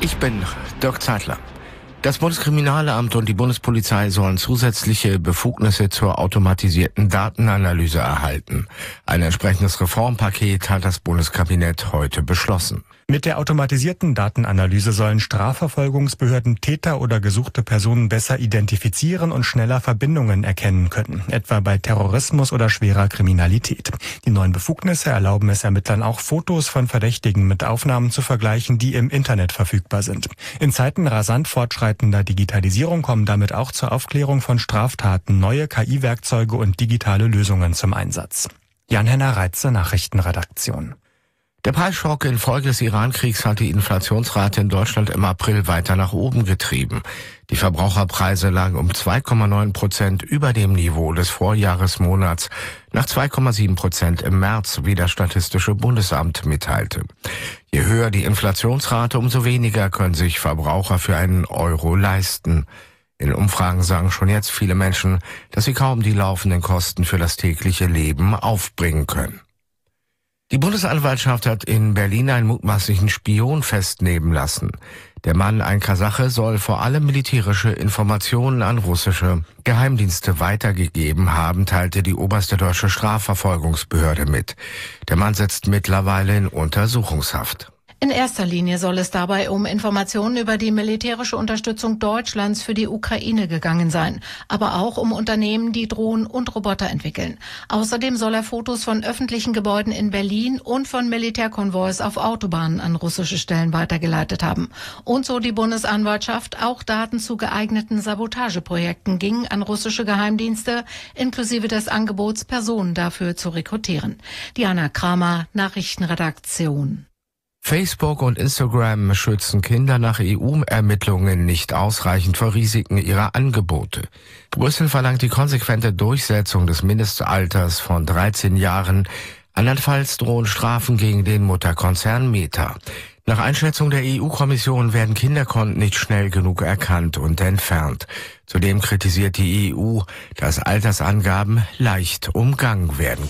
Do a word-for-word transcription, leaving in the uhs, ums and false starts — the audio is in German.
Ich bin Dirk Zeitler. Das Bundeskriminalamt und die Bundespolizei sollen zusätzliche Befugnisse zur automatisierten Datenanalyse erhalten. Ein entsprechendes Reformpaket hat das Bundeskabinett heute beschlossen. Mit der automatisierten Datenanalyse sollen Strafverfolgungsbehörden Täter oder gesuchte Personen besser identifizieren und schneller Verbindungen erkennen können, etwa bei Terrorismus oder schwerer Kriminalität. Die neuen Befugnisse erlauben es Ermittlern auch, Fotos von Verdächtigen mit Aufnahmen zu vergleichen, die im Internet verfügbar sind. In Zeiten rasant fortschreitender Digitalisierung kommen damit auch zur Aufklärung von Straftaten neue K I-Werkzeuge und digitale Lösungen zum Einsatz. Jan-Henner Reitze, Nachrichtenredaktion. Der Preisschock infolge des Iran-Kriegs hat die Inflationsrate in Deutschland im April weiter nach oben getrieben. Die Verbraucherpreise lagen um zwei Komma neun Prozent über dem Niveau des Vorjahresmonats, nach zwei Komma sieben Prozent im März, wie das Statistische Bundesamt mitteilte. Je höher die Inflationsrate, umso weniger können sich Verbraucher für einen Euro leisten. In Umfragen sagen schon jetzt viele Menschen, dass sie kaum die laufenden Kosten für das tägliche Leben aufbringen können. Die Bundesanwaltschaft hat in Berlin einen mutmaßlichen Spion festnehmen lassen. Der Mann, ein Kasache, soll vor allem militärische Informationen an russische Geheimdienste weitergegeben haben, teilte die oberste deutsche Strafverfolgungsbehörde mit. Der Mann sitzt mittlerweile in Untersuchungshaft. In erster Linie soll es dabei um Informationen über die militärische Unterstützung Deutschlands für die Ukraine gegangen sein, aber auch um Unternehmen, die Drohnen und Roboter entwickeln. Außerdem soll er Fotos von öffentlichen Gebäuden in Berlin und von Militärkonvois auf Autobahnen an russische Stellen weitergeleitet haben. Und so die Bundesanwaltschaft, auch Daten zu geeigneten Sabotageprojekten gingen an russische Geheimdienste, inklusive des Angebots, Personen dafür zu rekrutieren. Diana Kramer, Nachrichtenredaktion. Facebook und Instagram schützen Kinder nach E U-Ermittlungen nicht ausreichend vor Risiken ihrer Angebote. Brüssel verlangt die konsequente Durchsetzung des Mindestalters von dreizehn Jahren. Andernfalls drohen Strafen gegen den Mutterkonzern Meta. Nach Einschätzung der E U-Kommission werden Kinderkonten nicht schnell genug erkannt und entfernt. Zudem kritisiert die E U, dass Altersangaben leicht umgangen werden